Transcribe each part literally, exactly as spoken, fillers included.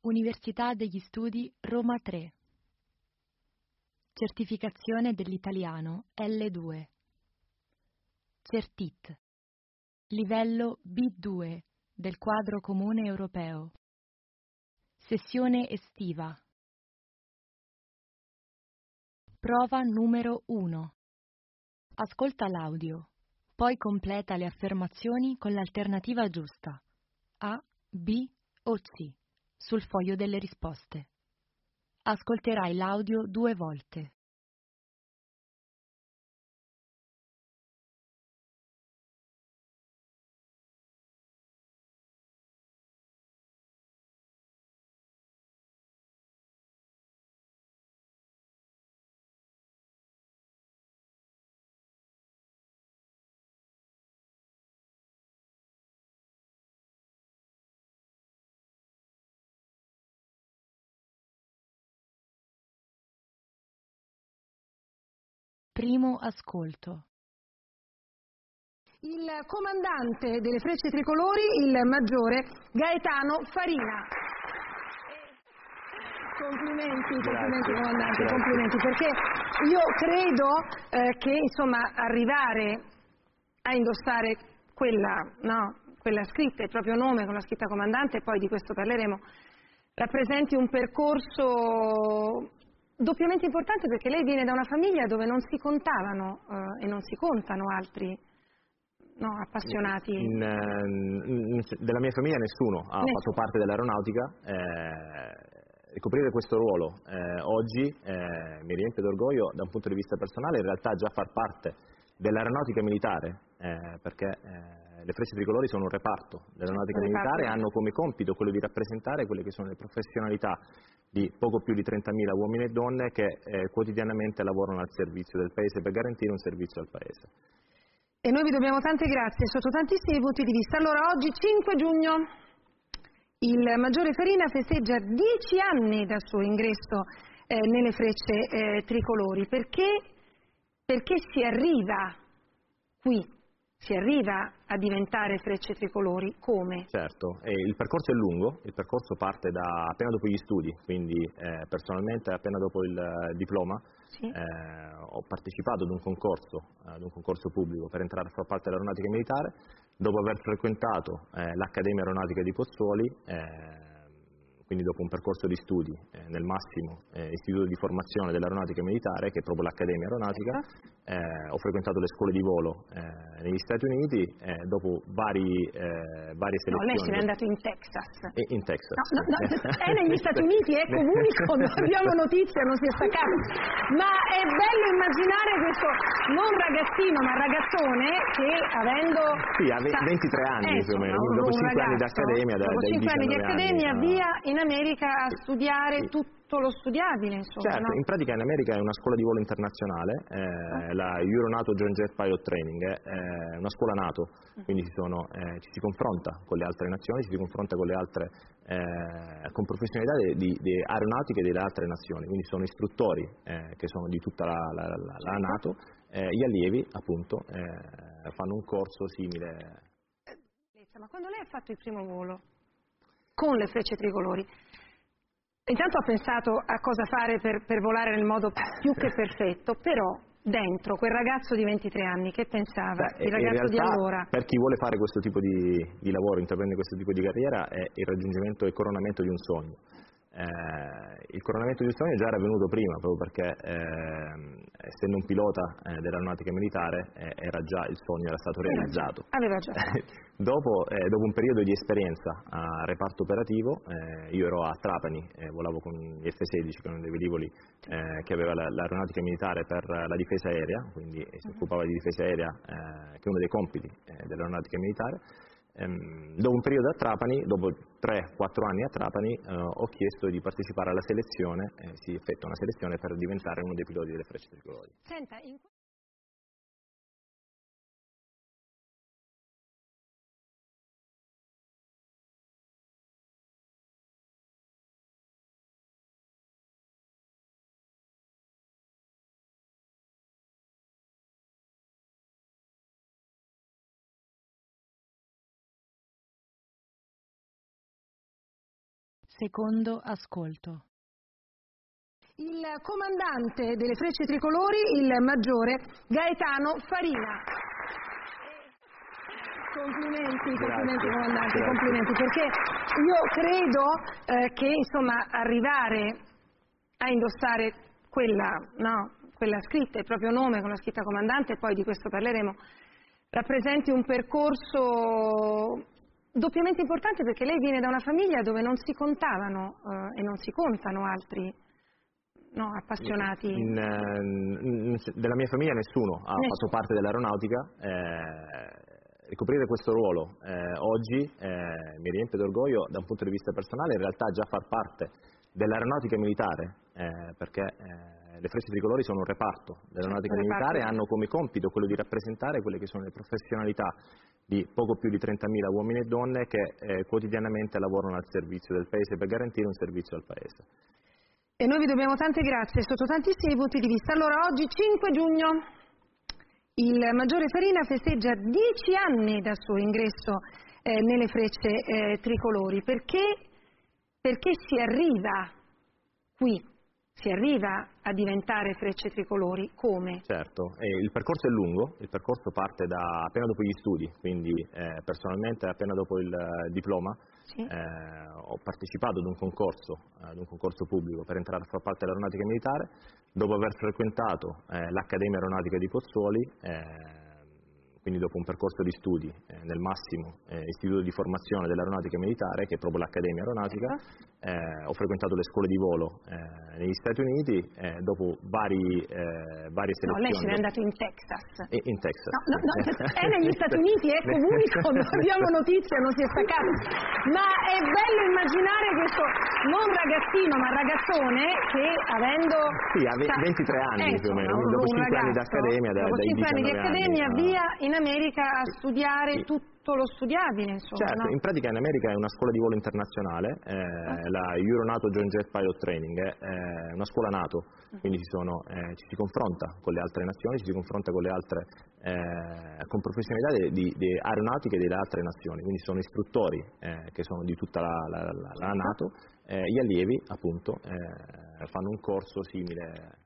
Università degli Studi Roma tre. Certificazione dell'italiano L due. Certit. Livello B due del quadro comune europeo. Sessione estiva. Prova numero uno. Ascolta l'audio, poi completa le affermazioni con l'alternativa giusta, A, B o C, sul foglio delle risposte. Ascolterai l'audio due volte. Primo ascolto. Il comandante delle Frecce Tricolori, il maggiore Gaetano Farina. Complimenti, complimenti comandante, grazie. Complimenti, perché io credo eh, che insomma arrivare a indossare quella, no, quella scritta, il proprio nome con la scritta comandante, e poi di questo parleremo, rappresenti un percorso doppiamente importante, perché lei viene da una famiglia dove non si contavano eh, e non si contano altri no, appassionati. In, in, della mia famiglia nessuno ha nessuno. fatto parte dell'aeronautica. Eh, ricoprire questo ruolo eh, oggi eh, mi riempie d'orgoglio da un punto di vista personale, in realtà già far parte dell'aeronautica militare, eh, perché eh, le Frecce Tricolori sono un reparto dell'aeronautica militare e hanno come compito quello di rappresentare quelle che sono le professionalità di poco più di trentamila uomini e donne che eh, quotidianamente lavorano al servizio del Paese per garantire un servizio al Paese. E noi vi dobbiamo tante grazie sotto tantissimi punti di vista. Allora, oggi cinque giugno il maggiore Farina festeggia dieci anni dal suo ingresso eh, nelle Frecce eh, Tricolori. Perché? Perché si arriva qui, si arriva a diventare Frecce Tricolori. Come? Certo, e il percorso è lungo, il percorso parte da appena dopo gli studi, quindi eh, personalmente appena dopo il eh, diploma sì. eh, ho partecipato ad un concorso, ad un concorso pubblico per entrare a far parte dell'aeronautica militare, dopo aver frequentato eh, l'Accademia Aeronautica di Pozzuoli, eh, quindi dopo un percorso di studi eh, nel massimo eh, istituto di formazione dell'aeronautica militare, che è proprio l'Accademia Aeronautica, eh, ho frequentato le scuole di volo eh, negli Stati Uniti, eh, dopo vari, eh, varie selezioni. No, lei se n'è andato in Texas. E in Texas. No, no, no, è negli Stati Uniti, è comunico, non abbiamo notizia, non si è staccato. Ma è bello immaginare questo, non ragazzino, ma ragazzone, che avendo... Sì, ha ventitré anni eh, più o meno, un, dopo un cinque anni di accademia, da, dopo cinque anni di accademia, anni, via in America a studiare sì. tutto lo studiabile, insomma. Certo, no? in pratica in America è una scuola di volo internazionale, eh, ah. la Euronato Joint Jet Pilot Training, è una scuola NATO, quindi ci, sono, eh, ci si confronta con le altre nazioni, ci si confronta con le altre, eh, con professionalità di, di aeronautiche delle altre nazioni, quindi sono istruttori eh, che sono di tutta la, la, la, la NATO, eh, gli allievi appunto eh, fanno un corso simile. Ma quando lei ha fatto il primo volo con le Frecce Tricolori, intanto ha pensato a cosa fare per, per volare nel modo più che perfetto, però dentro quel ragazzo di ventitré anni che pensava, Beh, il ragazzo in realtà, di allora? Per chi vuole fare questo tipo di, di lavoro, intraprendere questo tipo di carriera, è il raggiungimento e il coronamento di un sogno. Eh, il coronamento di un sogno già era venuto prima, proprio perché eh, essendo un pilota eh, dell'aeronautica militare eh, era già, il sogno era stato realizzato. Aveva già. dopo, eh, dopo un periodo di esperienza a reparto operativo, eh, io ero a Trapani, eh, volavo con gli F sedici, che erano dei velivoli eh, che aveva la, l'aeronautica militare per la difesa aerea, quindi eh, si occupava di difesa aerea, eh, che è uno dei compiti eh, dell'aeronautica militare. Dopo un periodo a Trapani, dopo tre quattro anni a Trapani, eh, ho chiesto di partecipare alla selezione, eh, si effettua una selezione per diventare uno dei piloti delle Frecce Tricolori. Senta, in... Secondo ascolto. Il comandante delle Frecce Tricolori, il maggiore Gaetano Farina. Complimenti, Grazie. complimenti comandante, Grazie. complimenti, perché io credo eh, che insomma arrivare a indossare quella, no, quella scritta, il proprio nome con la scritta comandante, e poi di questo parleremo, rappresenti un percorso doppiamente importante, perché lei viene da una famiglia dove non si contavano eh, e non si contano altri no, appassionati. In, in, della mia famiglia nessuno ha Nessuno. fatto parte dell'aeronautica. Eh, ricoprire questo ruolo eh, oggi eh, mi riempie d'orgoglio da un punto di vista personale, in realtà già far parte dell'aeronautica militare, eh, perché eh, le Frecce Tricolori sono un reparto dell'aeronautica Certo, militare, reparto. hanno come compito quello di rappresentare quelle che sono le professionalità di poco più di trentamila uomini e donne che eh, quotidianamente lavorano al servizio del Paese per garantire un servizio al Paese. E noi vi dobbiamo tante grazie sotto tantissimi punti di vista. Allora, oggi cinque giugno il maggiore Farina festeggia dieci anni dal suo ingresso eh, nelle Frecce eh, Tricolori. Perché? Perché si arriva qui, si arriva a diventare Frecce Tricolori. Come? Certo, e il percorso è lungo, il percorso parte da appena dopo gli studi, quindi eh, personalmente appena dopo il eh, diploma Sì. eh, ho partecipato ad un concorso, ad un concorso pubblico per entrare a far parte dell'aeronautica militare. Dopo aver frequentato eh, l'Accademia Aeronautica di Pozzuoli, eh, quindi dopo un percorso di studi eh, nel massimo eh, istituto di formazione dell'aeronautica militare, che è proprio l'Accademia Aeronautica, eh, ho frequentato le scuole di volo eh, negli Stati Uniti, eh, dopo vari, eh, varie No, selezioni. lei se n'è andato in Texas. E in Texas. No, no, no, è negli Stati Uniti, è comunico, non abbiamo notizia, non si è staccato. Ma è bello immaginare questo non ragazzino, ma ragazzone che avendo... Sì, ha ventitré anni eh, più o meno, insomma, dopo un cinque anni ragazzo, d'accademia, da, dopo dai cinque anni di diciannove accademia, anni, via in America a studiare Sì. tutto lo studiabile, insomma. Certo, no? in pratica in America è una scuola di volo internazionale, eh, Ah. la Euronato Joint Jet Pilot Training, è eh, una scuola NATO, quindi ci, sono, eh, ci si confronta con le altre nazioni, ci si confronta con le altre, eh, con professionalità di, di, di aeronautiche delle altre nazioni, quindi sono istruttori eh, che sono di tutta la, la, la, la NATO, eh, gli allievi appunto eh, fanno un corso simile.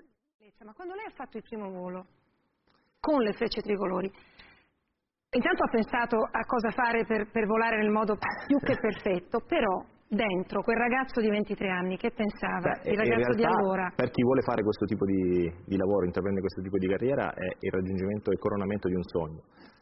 Ma quando lei ha fatto il primo volo con le Frecce Tricolori, intanto ha pensato a cosa fare per, per volare nel modo più che perfetto, però dentro quel ragazzo di ventitré anni che pensava, Beh, il ragazzo in realtà, di allora... per chi vuole fare questo tipo di, di lavoro, intraprendere questo tipo di carriera, è il raggiungimento e il coronamento di un sogno.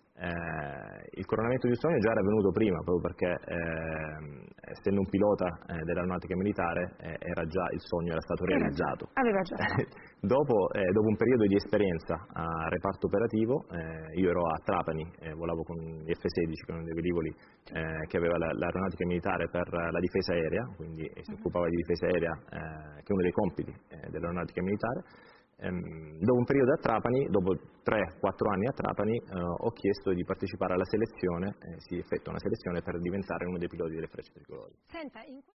Eh, il coronamento di un sogno già era venuto prima, proprio perché eh, essendo un pilota eh, dell'aeronautica militare eh, era già, il sogno era stato Era realizzato. già, aveva già fatto. dopo, eh, dopo un periodo di esperienza a reparto operativo, eh, io ero a Trapani, eh, volavo con gli F sedici, che erano dei velivoli eh, che aveva l'aeronautica militare per la difesa aerea, quindi si occupava di difesa aerea, eh, che è uno dei compiti eh, dell'aeronautica militare. Ehm, dopo un periodo a Trapani, dopo tre quattro anni a Trapani, eh, ho chiesto di partecipare alla selezione, eh, si effettua una selezione per diventare uno dei piloti delle Frecce Tricolori. Senta, in...